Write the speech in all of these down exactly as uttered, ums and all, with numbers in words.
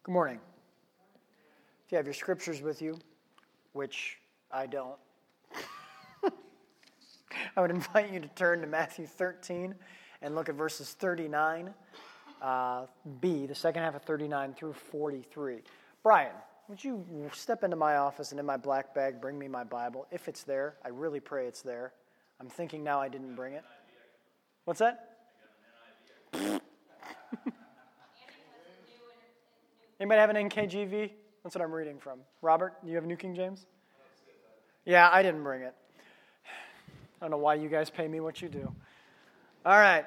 Good morning. If you have your scriptures with you, which I don't, I would invite you to turn to Matthew thirteen and look at verses thirty-nine uh, B, the second half of thirty-nine through forty-three. Brian, would you step into my office and in my black bag bring me my Bible? If it's there, I really pray it's there. I'm thinking now I didn't bring it. What's that? Anybody have an N K J V? That's what I'm reading from. Robert, do you have New King James? Yeah, I didn't bring it. I don't know why you guys pay me what you do. All right.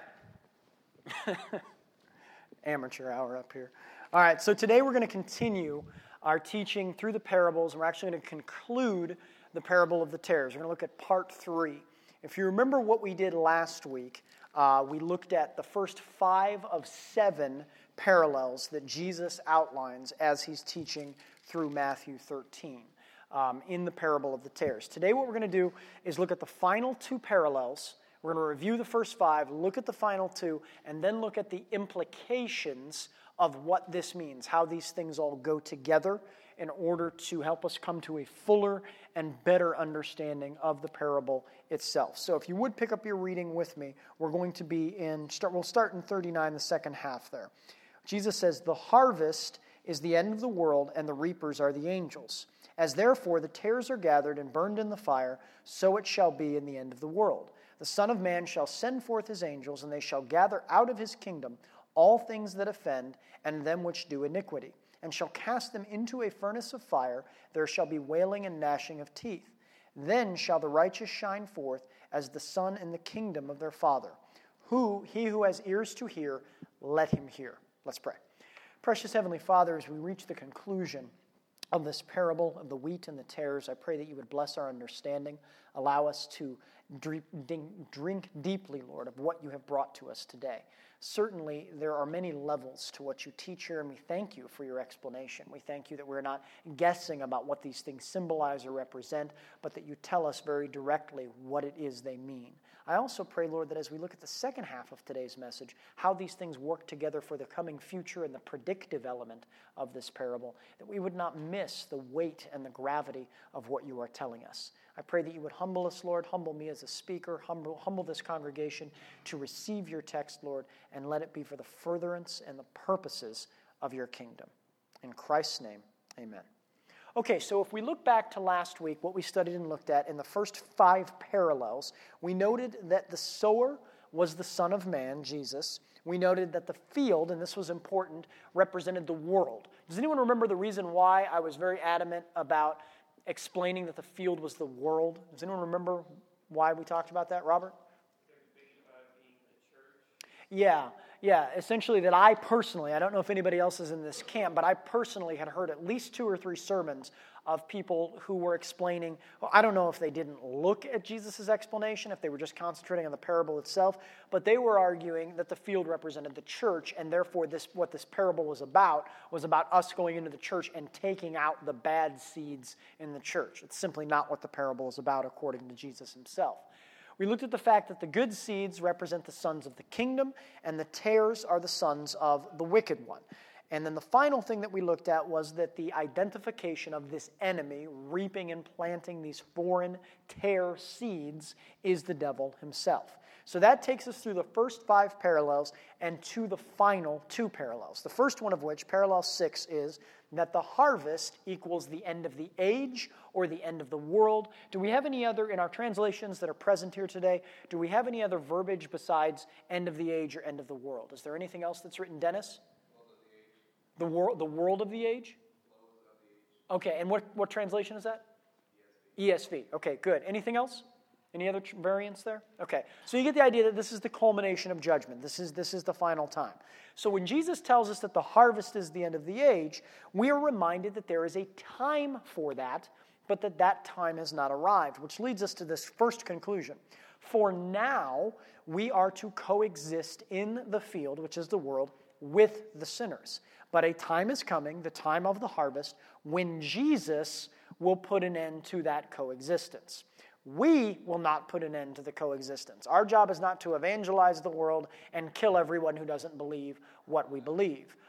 Amateur hour up here. All right, so today we're going to continue our teaching through the parables, and we're actually going to conclude the parable of the tares. We're going to look at part three. If you remember what we did last week, uh, we looked at the first five of seven parallels that Jesus outlines as he's teaching through Matthew thirteen um, in the parable of the tares. Today what we're going to do is look at the final two parallels. We're going to review the first five, look at the final two, and then look at the implications of what this means, how these things all go together in order to help us come to a fuller and better understanding of the parable itself. So if you would pick up your reading with me, we're going to be in, start, we'll start in thirty-nine, the second half there. Jesus says, "The harvest is the end of the world, and the reapers are the angels. As therefore the tares are gathered and burned in the fire, so it shall be in the end of the world. The Son of Man shall send forth his angels, and they shall gather out of his kingdom all things that offend, and them which do iniquity, and shall cast them into a furnace of fire. There shall be wailing and gnashing of teeth. Then shall the righteous shine forth as the sun in the kingdom of their Father. Who, he who has ears to hear, let him hear." Let's pray. Precious Heavenly Father, as we reach the conclusion of this parable of the wheat and the tares, I pray that you would bless our understanding. Allow us to drink deeply, Lord, of what you have brought to us today. Certainly, there are many levels to what you teach here, and we thank you for your explanation. We thank you that we're not guessing about what these things symbolize or represent, but that you tell us very directly what it is they mean. I also pray, Lord, that as we look at the second half of today's message, how these things work together for the coming future and the predictive element of this parable, that we would not miss the weight and the gravity of what you are telling us. I pray that you would humble us, Lord, humble me as a speaker, humble, humble this congregation to receive your text, Lord, and let it be for the furtherance and the purposes of your kingdom. In Christ's name, amen. Okay, so if we look back to last week, what we studied and looked at in the first five parallels, we noted that the sower was the Son of Man, Jesus. We noted that the field, and this was important, represented the world. Does anyone remember the reason why I was very adamant about explaining that the field was the world? Does anyone remember why we talked about that, Robert? Yeah, yeah, essentially that I personally, I don't know if anybody else is in this camp, but I personally had heard at least two or three sermons of people who were explaining, well, I don't know if they didn't look at Jesus' explanation, if they were just concentrating on the parable itself, but they were arguing that the field represented the church, and therefore this what this parable was about was about us going into the church and taking out the bad seeds in the church. It's simply not what the parable is about according to Jesus himself. We looked at the fact that the good seeds represent the sons of the kingdom, and the tares are the sons of the wicked one. And then the final thing that we looked at was that the identification of this enemy reaping and planting these foreign tare seeds is the devil himself. So that takes us through the first five parallels and to the final two parallels. The first one of which, parallel six, is that the harvest equals the end of the age or the end of the world. Do we have any other, in our translations that are present here today, do we have any other verbiage besides end of the age or end of the world? Is there anything else that's written, Dennis? The world, the world of the age? Okay, and what, what translation is that? E S V. Okay, good. Anything else? Any other variants there? Okay, so you get the idea that this is the culmination of judgment. This is, this is the final time. So when Jesus tells us that the harvest is the end of the age, we are reminded that there is a time for that, but that that time has not arrived, which leads us to this first conclusion. For now, we are to coexist in the field, which is the world, with the sinners. But a time is coming, the time of the harvest, when Jesus will put an end to that coexistence. We will not put an end to the coexistence. Our job is not to evangelize the world and kill everyone who doesn't believe what we believe.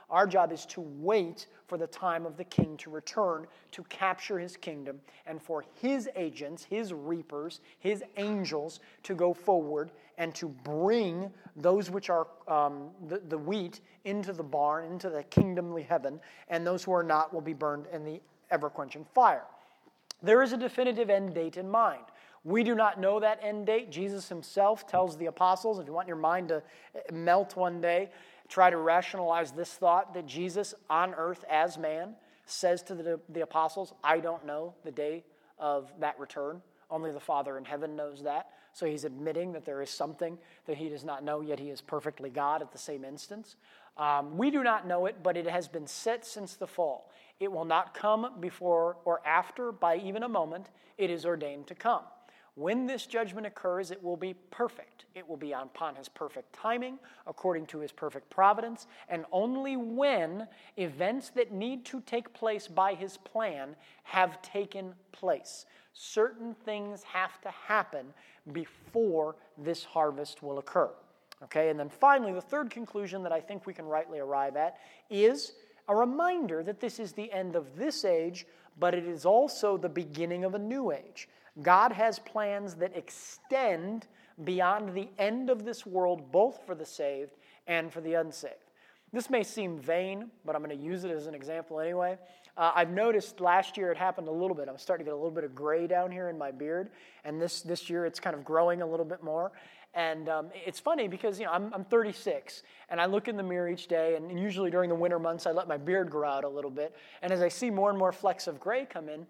Our job is to wait for the time of the king to return, to capture his kingdom, and for his agents, his reapers, his angels to go forward and to bring those which are um, the, the wheat into the barn, into the kingdomly heaven, and those who are not will be burned in the ever-quenching fire. There is a definitive end date in mind. We do not know that end date. Jesus himself tells the apostles, if you want your mind to melt one day, try to rationalize this thought that Jesus on earth as man says to the, the apostles, I don't know the day of that return. Only the Father in heaven knows that. So he's admitting that there is something that he does not know, yet he is perfectly God at the same instance. Um, we do not know it, but it has been set since the fall. It will not come before or after by even a moment. It is ordained to come. When this judgment occurs, it will be perfect. It will be upon his perfect timing, according to his perfect providence, and only when events that need to take place by his plan have taken place. Certain things have to happen before this harvest will occur. Okay, and then finally, the third conclusion that I think we can rightly arrive at is a reminder that this is the end of this age, but it is also the beginning of a new age. God has plans that extend beyond the end of this world, both for the saved and for the unsaved. This may seem vain, but I'm going to use it as an example anyway. Uh, I've noticed last year it happened a little bit. I'm starting to get a little bit of gray down here in my beard, and this, this year it's kind of growing a little bit more. And um, it's funny because, you know, I'm, I'm thirty-six, and I look in the mirror each day, and, and usually during the winter months, I let my beard grow out a little bit. And as I see more and more flecks of gray come in,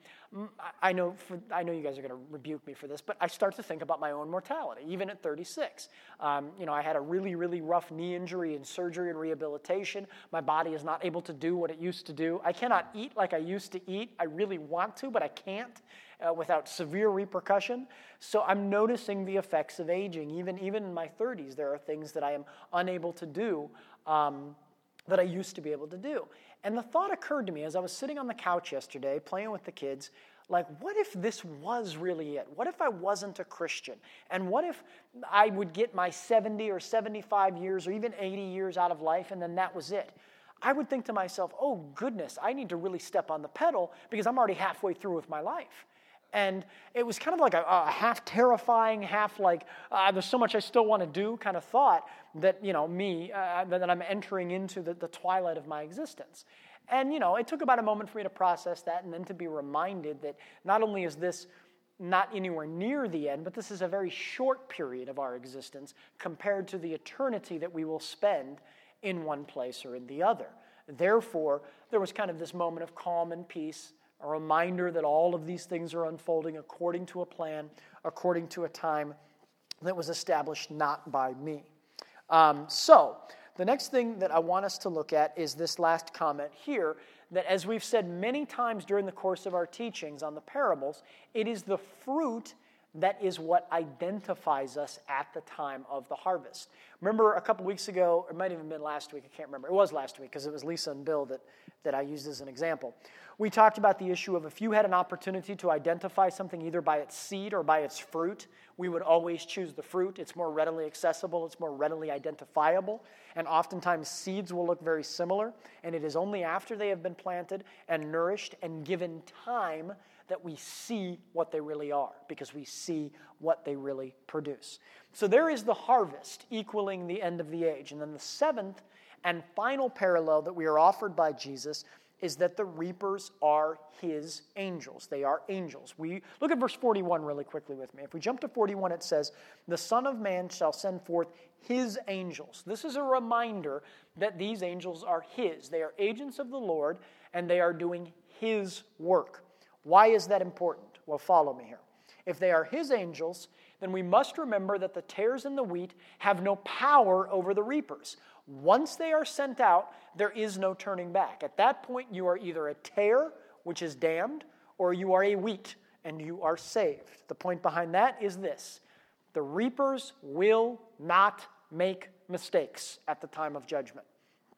I know for, I know you guys are going to rebuke me for this, but I start to think about my own mortality, even at thirty-six. Um, you know, I had a really, really rough knee injury and surgery and rehabilitation. My body is not able to do what it used to do. I cannot eat like I used to eat. I really want to, but I can't. Uh, without severe repercussion. So I'm noticing the effects of aging. Even, even in my thirties, there are things that I am unable to do um, that I used to be able to do. And the thought occurred to me as I was sitting on the couch yesterday playing with the kids, like, what if this was really it? What if I wasn't a Christian? And what if I would get my seventy or seventy-five years or even eighty years out of life and then that was it? I would think to myself, oh, goodness, I need to really step on the pedal because I'm already halfway through with my life. And it was kind of like a, a half terrifying, half like, uh, there's so much I still want to do kind of thought that, you know, me, uh, that I'm entering into the, the twilight of my existence. And, you know, it took about a moment for me to process that and then to be reminded that not only is this not anywhere near the end, but this is a very short period of our existence compared to the eternity that we will spend in one place or in the other. Therefore, there was kind of this moment of calm and peace, a reminder that all of these things are unfolding according to a plan, according to a time that was established not by me. Um, so, the next thing that I want us to look at is this last comment here, that as we've said many times during the course of our teachings on the parables, it is the fruit that is what identifies us at the time of the harvest. Remember a couple weeks ago, it might have even been last week, I can't remember. It was last week because it was Lisa and Bill that, that I used as an example. We talked about the issue of if you had an opportunity to identify something either by its seed or by its fruit, we would always choose the fruit. It's more readily accessible, it's more readily identifiable, and oftentimes seeds will look very similar, and it is only after they have been planted and nourished and given time that we see what they really are, because we see what they really produce. So there is the harvest equaling the end of the age. And then the seventh and final parallel that we are offered by Jesus is that the reapers are his angels. They are angels. We look at verse forty-one really quickly with me. If we jump to forty-one, it says, "The Son of Man shall send forth his angels." This is a reminder that these angels are his. They are agents of the Lord, and they are doing his work. Why is that important? Well, follow me here. If they are his angels, then we must remember that the tares in the wheat have no power over the reapers. Once they are sent out, there is no turning back. At that point, you are either a tare, which is damned, or you are a wheat, and you are saved. The point behind that is this: the reapers will not make mistakes at the time of judgment.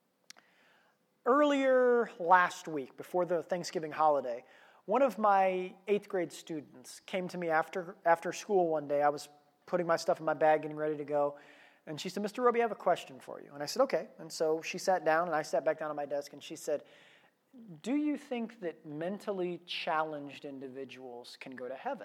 Earlier last week, before the Thanksgiving holiday, one of my eighth grade students came to me after after school one day. I was putting my stuff in my bag, getting ready to go. And she said, Mister Roby, I have a question for you. And I said, okay. And so she sat down, and I sat back down at my desk, and she said, do you think that mentally challenged individuals can go to heaven?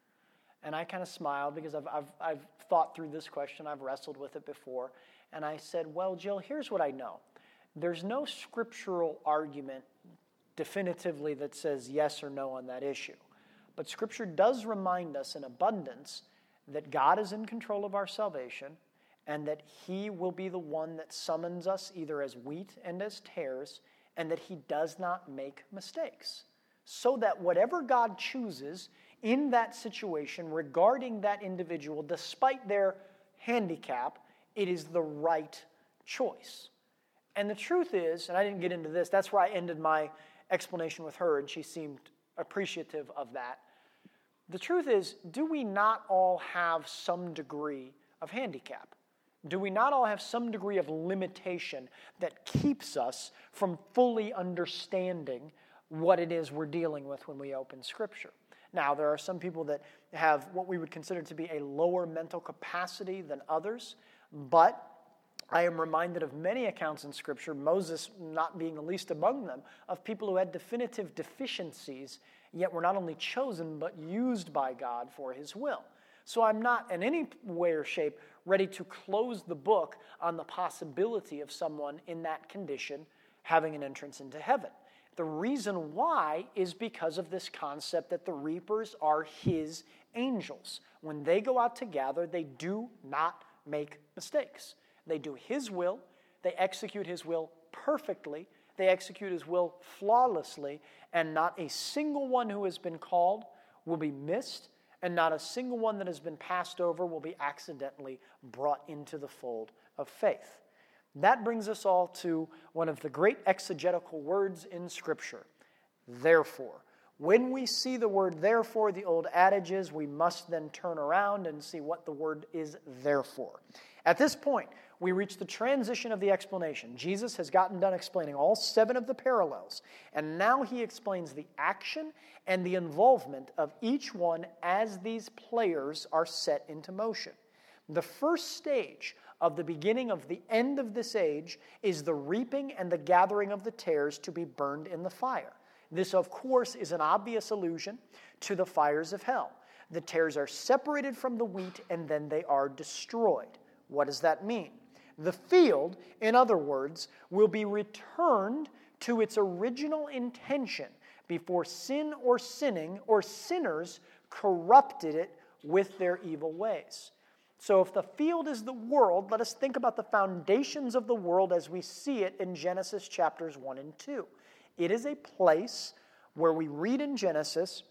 And I kind of smiled because I've, I've, I've thought through this question. I've wrestled with it before. And I said, well, Jill, here's what I know. There's no scriptural argument definitively that says yes or no on that issue. But Scripture does remind us in abundance that God is in control of our salvation and that He will be the one that summons us either as wheat and as tares, and that He does not make mistakes. So that whatever God chooses in that situation regarding that individual, despite their handicap, it is the right choice. And the truth is, and I didn't get into this, that's where I ended my explanation with her, and she seemed appreciative of that. The truth is, do we not all have some degree of handicap? Do we not all have some degree of limitation that keeps us from fully understanding what it is we're dealing with when we open Scripture? Now, there are some people that have what we would consider to be a lower mental capacity than others, but I am reminded of many accounts in Scripture, Moses not being the least among them, of people who had definitive deficiencies, yet were not only chosen, but used by God for His will. So I'm not in any way or shape ready to close the book on the possibility of someone in that condition having an entrance into heaven. The reason why is because of this concept that the reapers are His angels. When they go out to gather, they do not make mistakes. They do His will. They execute His will perfectly. They execute His will flawlessly. And not a single one who has been called will be missed. And not a single one that has been passed over will be accidentally brought into the fold of faith. That brings us all to one of the great exegetical words in Scripture, therefore. When we see the word therefore, the old adage is we must then turn around and see what the word is therefore. At this point, we reach the transition of the explanation. Jesus has gotten done explaining all seven of the parallels, and now He explains the action and the involvement of each one as these players are set into motion. The first stage of the beginning of the end of this age is the reaping and the gathering of the tares to be burned in the fire. This, of course, is an obvious allusion to the fires of hell. The tares are separated from the wheat and then they are destroyed. What does that mean? The field, in other words, will be returned to its original intention before sin or sinning or sinners corrupted it with their evil ways. So if the field is the world, let us think about the foundations of the world as we see it in Genesis chapters one and two. It is a place where we read in Genesis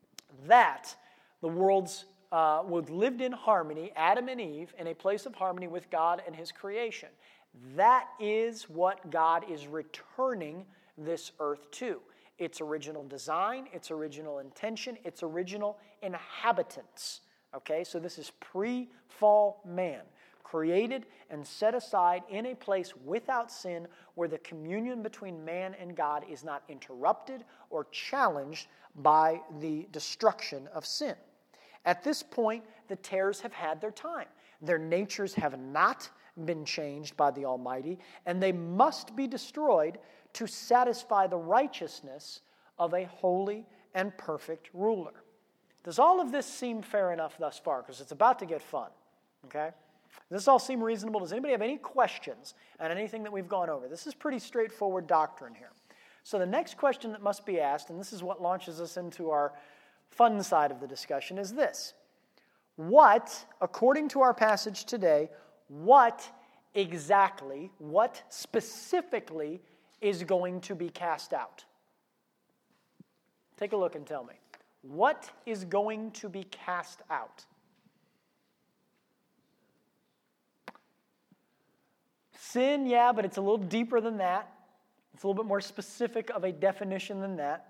that the world's uh, was lived in harmony, Adam and Eve, in a place of harmony with God and His creation. That is what God is returning this earth to. Its original design, its original intention, its original inhabitants. Okay, so this is pre-fall man, created and set aside in a place without sin where the communion between man and God is not interrupted or challenged by the destruction of sin. At this point, the tares have had their time. Their natures have not been changed by the Almighty, and they must be destroyed to satisfy the righteousness of a holy and perfect ruler. Does all of this seem fair enough thus far? Because it's about to get fun, okay? Does this all seem reasonable? Does anybody have any questions on anything that we've gone over? This is pretty straightforward doctrine here. So the next question that must be asked, and this is what launches us into our fun side of the discussion, is this. What, according to our passage today, what exactly, what specifically is going to be cast out? Take a look and tell me. What is going to be cast out? Sin, yeah, but it's a little deeper than that. It's a little bit more specific of a definition than that.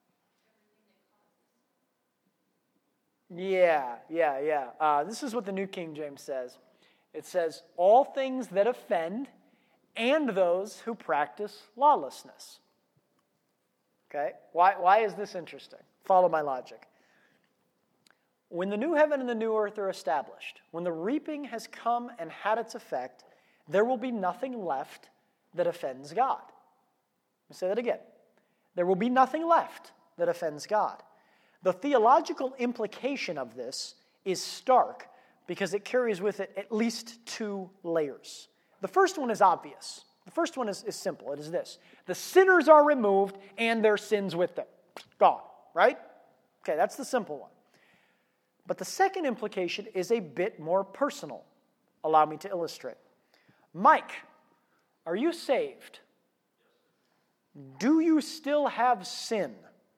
Yeah, yeah, yeah. Uh, this is what the New King James says. It says, all things that offend and those who practice lawlessness. Okay? Why, why is this interesting? Follow my logic. when the new heaven and the new earth are established, when the reaping has come and had its effect, there will be nothing left that offends God. Let me say that again. There will be nothing left that offends God. The theological implication of this is stark because it carries with it at least two layers. The first one is obvious. The first one is, is simple. It is this. The sinners are removed and their sins with them. Gone, right? Okay, that's the simple one. But the second implication is a bit more personal. Allow me to illustrate. Mike, are you saved? Do you still have sin?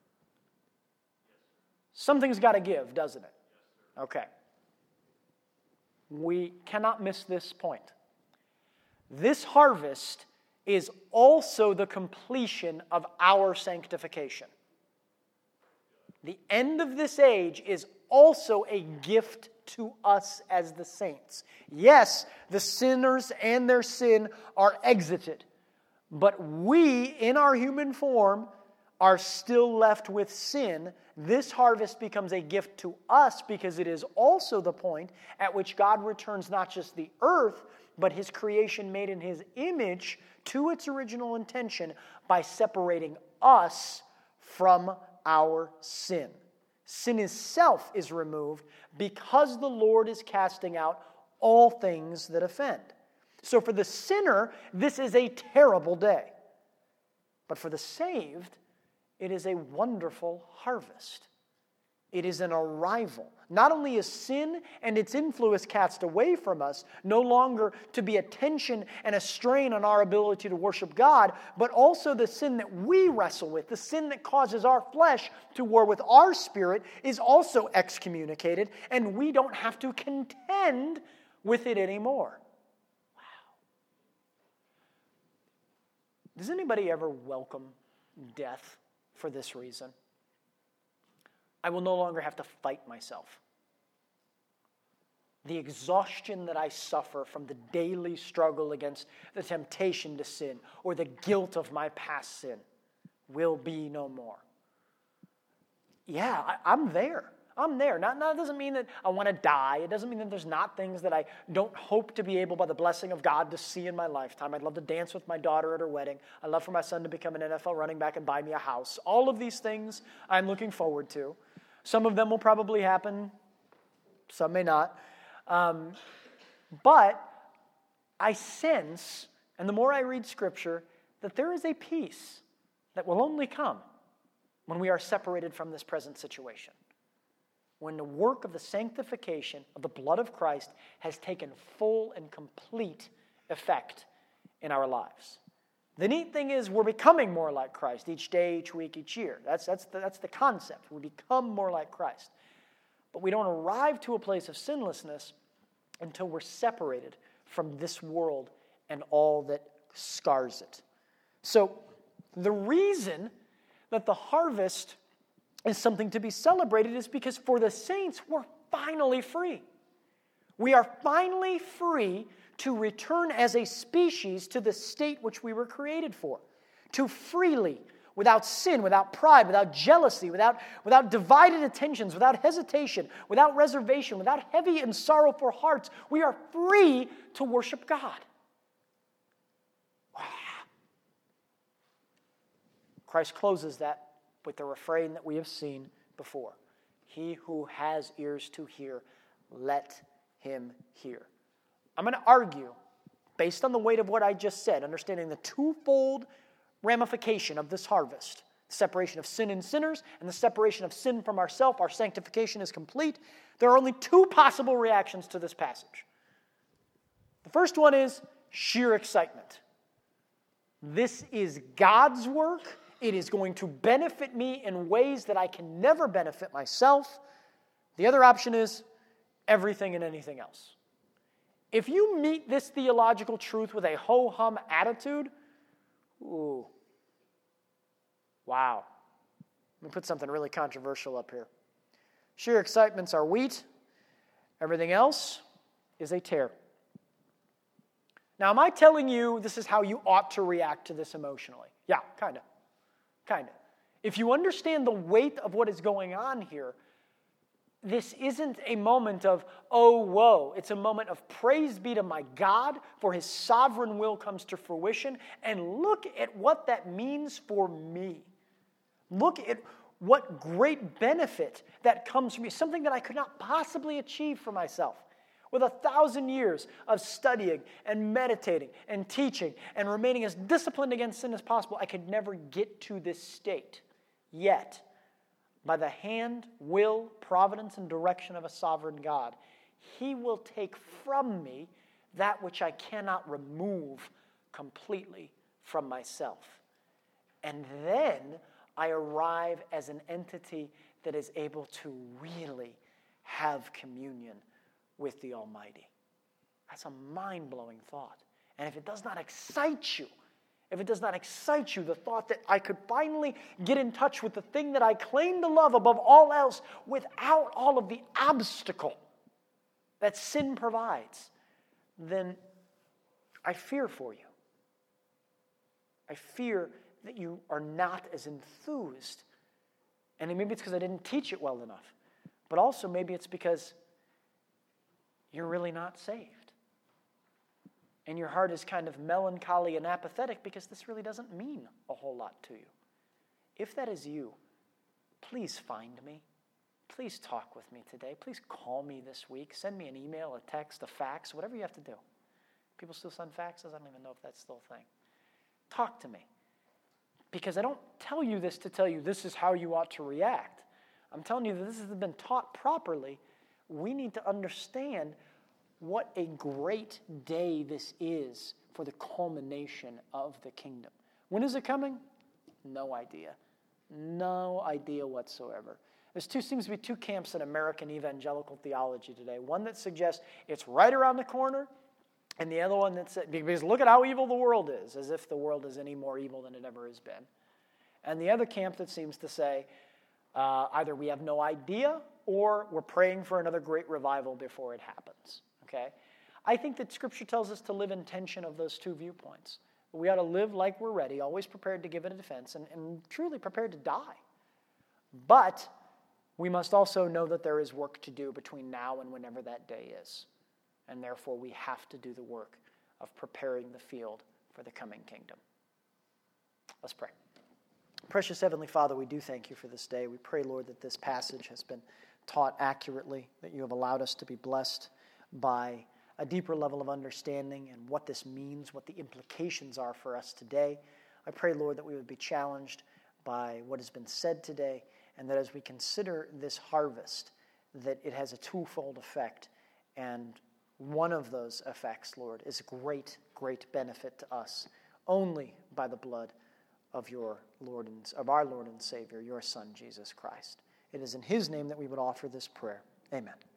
Something's got to give, doesn't it? Okay. We cannot miss this point. This harvest is also the completion of our sanctification. The end of this age is also a gift to us as the saints. Yes, the sinners and their sin are exited, but we, in our human form, are still left with sin. This harvest becomes a gift to us because it is also the point at which God returns not just the earth, but His creation made in His image to its original intention by separating us from our sin. Sin itself is removed because the Lord is casting out all things that offend. So for the sinner, this is a terrible day. But for the saved, it is a wonderful harvest. It is an arrival. Not only is sin and its influence cast away from us, no longer to be a tension and a strain on our ability to worship God, but also the sin that we wrestle with, the sin that causes our flesh to war with our spirit, is also excommunicated, and we don't have to contend with it anymore. Wow. Does anybody ever welcome death for this reason? I will no longer have to fight myself. The exhaustion that I suffer from the daily struggle against the temptation to sin or the guilt of my past sin will be no more. Yeah, I, I'm there. I'm there. Not, not, it doesn't mean that I want to die. It doesn't mean that there's not things that I don't hope to be able, by the blessing of God, to see in my lifetime. I'd love to dance with my daughter at her wedding. I'd love for my son to become an N F L running back and buy me a house. All of these things I'm looking forward to. Some of them will probably happen. Some may not. Um, but I sense, and the more I read Scripture, that there is a peace that will only come when we are separated from this present situation. When the work of the sanctification of the blood of Christ has taken full and complete effect in our lives. The neat thing is we're becoming more like Christ each day, each week, each year. That's, that's, the, that's the concept. We become more like Christ. But we don't arrive to a place of sinlessness until we're separated from this world and all that scars it. So the reason that the harvest is something to be celebrated is because for the saints, we're finally free. We are finally free to return as a species to the state which we were created for. To freely, without sin, without pride, without jealousy, without, without divided attentions, without hesitation, without reservation, without heavy and sorrowful hearts, we are free to worship God. Wow. Christ closes that with the refrain that we have seen before. He who has ears to hear, let him hear. I'm going to argue, based on the weight of what I just said, understanding the twofold ramification of this harvest, the separation of sin and sinners, and the separation of sin from ourselves, our sanctification is complete. There are only two possible reactions to this passage. The first one is sheer excitement. This is God's work. It is going to benefit me in ways that I can never benefit myself. The other option is everything and anything else. If you meet this theological truth with a ho-hum attitude, ooh, wow. Let me put something really controversial up here. Sheer excitements are wheat. Everything else is a tare. Now, am I telling you this is how you ought to react to this emotionally? Yeah, kind of. Kind of. If you understand the weight of what is going on here, this isn't a moment of, oh, woe. It's a moment of praise be to my God, for his sovereign will comes to fruition. And look at what that means for me. Look at what great benefit that comes from me, something that I could not possibly achieve for myself. With a thousand years of studying and meditating and teaching and remaining as disciplined against sin as possible, I could never get to this state. Yet, by the hand, will, providence, and direction of a sovereign God, he will take from me that which I cannot remove completely from myself. And then I arrive as an entity that is able to really have communion with the Almighty. That's a mind-blowing thought. And if it does not excite you, if it does not excite you, the thought that I could finally get in touch with the thing that I claim to love above all else without all of the obstacle that sin provides, then I fear for you. I fear that you are not as enthused. And maybe it's because I didn't teach it well enough. But also maybe it's because you're really not saved. And your heart is kind of melancholy and apathetic because this really doesn't mean a whole lot to you. If that is you, please find me. Please talk with me today. Please call me this week. Send me an email, a text, a fax, whatever you have to do. People still send faxes? I don't even know if that's still a thing. Talk to me. Because I don't tell you this to tell you this is how you ought to react. I'm telling you that this has been taught properly. We need to understand what a great day this is for the culmination of the kingdom. When is it coming? No idea. No idea whatsoever. There's two seems to be two camps in American evangelical theology today. One that suggests it's right around the corner, and the other one that says, because look at how evil the world is, as if the world is any more evil than it ever has been. And the other camp that seems to say, uh, either we have no idea or we're praying for another great revival before it happens. Okay? I think that Scripture tells us to live in tension of those two viewpoints. We ought to live like we're ready, always prepared to give it a defense, and, and truly prepared to die. But we must also know that there is work to do between now and whenever that day is. And therefore, we have to do the work of preparing the field for the coming kingdom. Let's pray. Precious Heavenly Father, we do thank you for this day. We pray, Lord, that this passage has been taught accurately, that you have allowed us to be blessed by a deeper level of understanding and what this means, what the implications are for us today. I pray, Lord, that we would be challenged by what has been said today, and that as we consider this harvest, that it has a twofold effect. And one of those effects, Lord, is a great, great benefit to us, only by the blood of your Lord and of our Lord and Savior, your Son, Jesus Christ. It is in his name that we would offer this prayer. Amen.